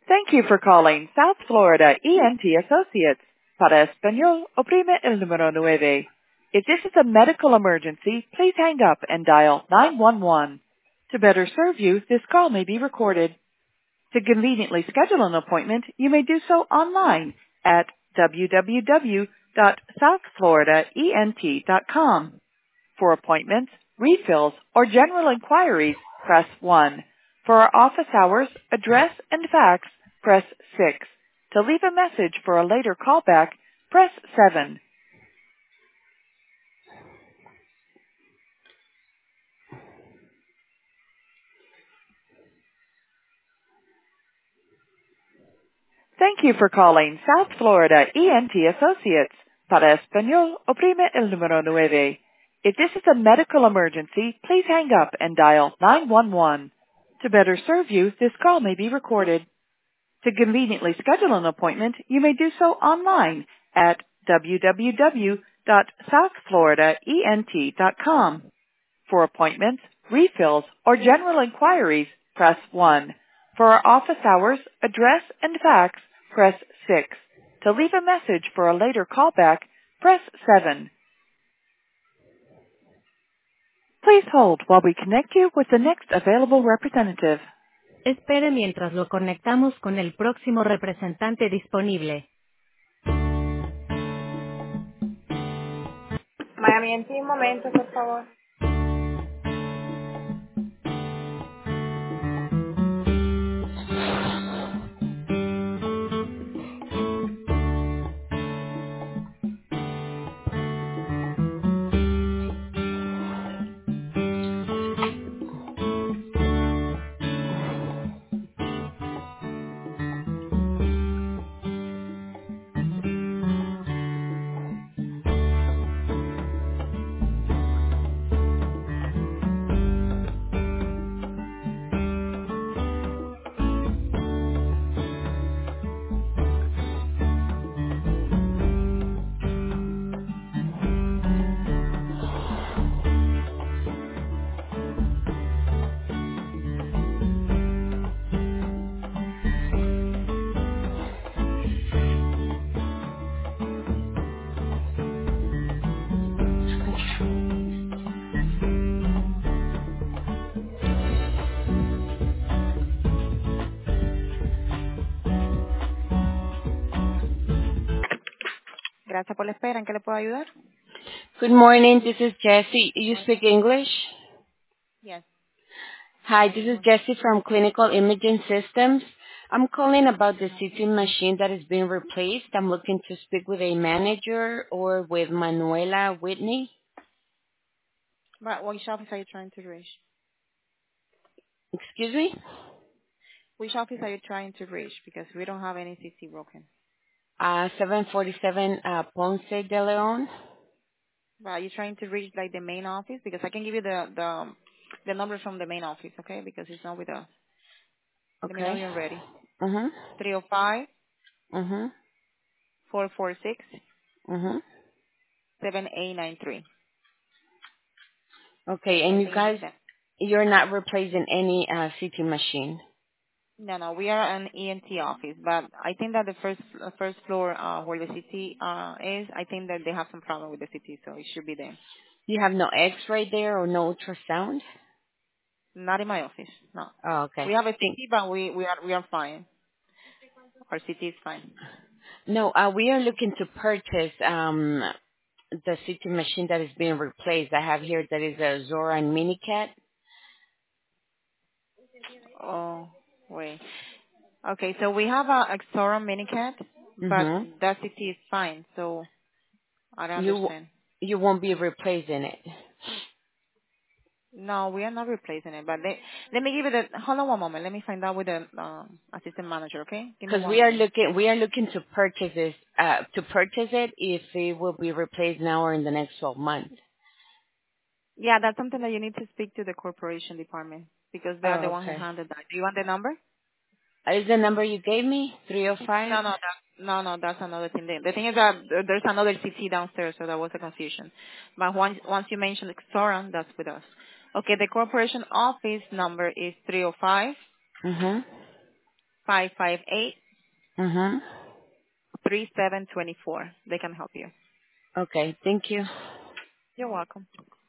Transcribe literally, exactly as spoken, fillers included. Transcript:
Thank you for calling South Florida E N T Associates. Para español, oprime el número nueve. If this is a medical emergency, please hang up and dial nine one one. To better serve you, this call may be recorded. To conveniently schedule an appointment, you may do so online at w w w dot south florida ent dot com. For appointments, refills, or general inquiries, press one. For our office hours, address, and fax, press six. To leave a message for a later callback, press seven. Thank you for calling South Florida E N T Associates. Para español, oprime el número nueve. If this is a medical emergency, please hang up and dial nine one one. To better serve you, this call may be recorded. To conveniently schedule an appointment, you may do so online at w w w dot south florida ent dot com. For appointments, refills, or general inquiries, press one. For our office hours, address, and fax, press six. To leave a message for a later callback, press seven. Please hold while we connect you with the next available representative. Espere mientras lo conectamos con el próximo representante disponible. Miami, en ti un momento, por favor. Gracias por la espera. ¿En qué le puedo ayudar? Good morning. This is Jessie. You speak English? Yes. Hi, this is Jessie from Clinical Imaging Systems. I'm calling about the C T machine that is being replaced. I'm looking to speak with a manager or with Manuela Whitney. But which office are you trying to reach? Excuse me? Which office are you trying to reach? Because we don't have any C C broken. Uh, seven forty-seven uh, Ponce de Leon. But are you trying to reach like the main office? Because I can give you the the the number from the main office, okay? Because it's not with us. Let me know Okay. you're ready. Uh-huh. Three zero five Uh-huh. four four six Uh-huh. seven eight nine three. Okay, I and you think it's guys, that. you're not replacing any uh, C T machine. No, no, we are an E N T office, but I think that the first uh, first floor uh, where the C T uh, is, I think that they have some problem with the C T, so it should be there. You have no X-ray there or no ultrasound? Not in my office, no. Oh, okay. We have a Think, C T, but we we are we are fine. Our C T is fine. no, uh, we are looking to purchase um, the C T machine that is being replaced. I have here that is a Zoran MiniCat. Oh, wait. Okay, so we have a Xora Minicat, but Mm-hmm. that C T is fine. So I don't You understand. you won't be replacing it No, we are not replacing it. But let let me give it a hold on one moment. Let me find out with the um, assistant manager. Okay, give me because one we are moment. looking we are looking to purchase this uh, to purchase it if it will be replaced now or in the next twelve months. Yeah, that's something that you need to speak to the corporation department because they are the Oh, one who okay. handled that. Do you want the number? Is the number you gave me three oh five? No, no, that, no, no. That's another thing. The the thing is that there- there's another C T downstairs, so that was a confusion. But once once you mentioned Xora, that's with us. Okay, the corporation office number is three zero five Mm-hmm. five five eight, Uh-huh. three seven two four. They can help you. Okay, thank you. You're welcome.